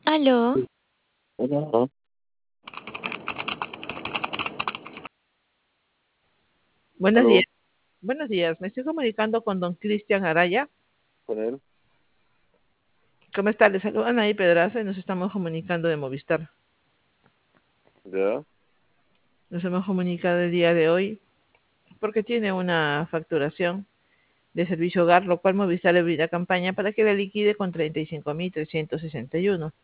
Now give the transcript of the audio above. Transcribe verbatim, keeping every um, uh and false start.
Aló, Hola, Buenos días, aló, buenos días. Me estoy comunicando con don Cristian Araya. con él, ¿Cómo está? Le saludan ahí Pedraza y nos estamos comunicando de Movistar. ya, Nos hemos comunicado el día de hoy porque tiene una facturación de servicio hogar, lo cual Movistar le brinda campaña para que la liquide con treinta y cinco mil trescientos sesenta y uno.